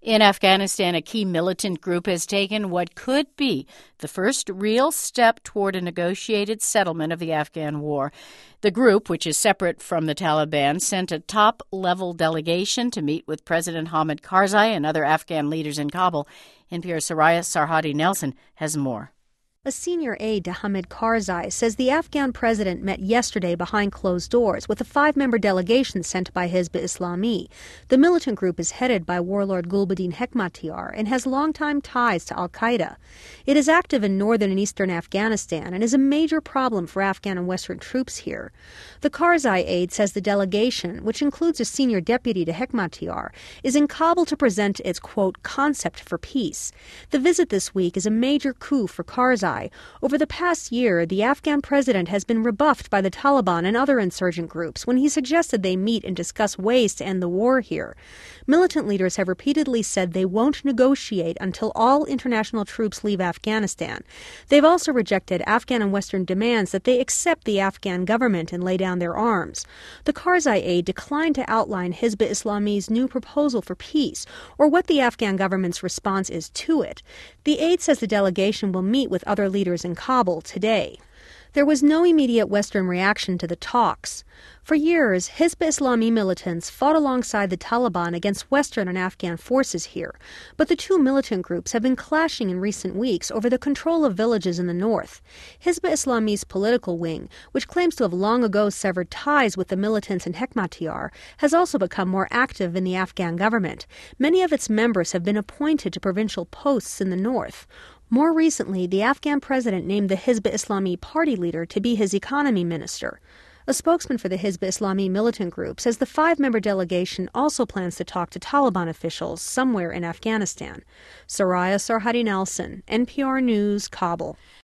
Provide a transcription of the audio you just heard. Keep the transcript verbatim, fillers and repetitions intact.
In Afghanistan, a key militant group has taken what could be the first real step toward a negotiated settlement of the Afghan war. The group, which is separate from the Taliban, sent a top-level delegation to meet with President Hamid Karzai and other Afghan leaders in Kabul. N P R's Soraya Sarhadi Nelson has more. A senior aide to Hamid Karzai says the Afghan president met yesterday behind closed doors with a five-member delegation sent by Hizb Islami. The militant group is headed by warlord Gulbuddin Hekmatyar and has longtime ties to al-Qaeda. It is active in northern and eastern Afghanistan and is a major problem for Afghan and Western troops here. The Karzai aide says the delegation, which includes a senior deputy to Hekmatyar, is in Kabul to present its, quote, concept for peace. The visit this week is a major coup for Karzai. Over the past year, the Afghan president has been rebuffed by the Taliban and other insurgent groups when he suggested they meet and discuss ways to end the war here. Militant leaders have repeatedly said they won't negotiate until all international troops leave Afghanistan. They've also rejected Afghan and Western demands that they accept the Afghan government and lay down their arms. The Karzai aide declined to outline Hizb Islami's new proposal for peace or what the Afghan government's response is to it. The aide says the delegation will meet with other leaders in Kabul today. There was no immediate Western reaction to the talks. For years, Hizb Islami militants fought alongside the Taliban against Western and Afghan forces here, but the two militant groups have been clashing in recent weeks over the control of villages in the north. Hizb Islami's political wing, which claims to have long ago severed ties with the militants in Hekmatyar, has also become more active in the Afghan government. Many of its members have been appointed to provincial posts in the north. More recently, the Afghan president named the Hizb Islami party leader to be his economy minister. A spokesman for the Hizb Islami militant group says the five-member delegation also plans to talk to Taliban officials somewhere in Afghanistan. Soraya Sarhadi Nelson, N P R News, Kabul.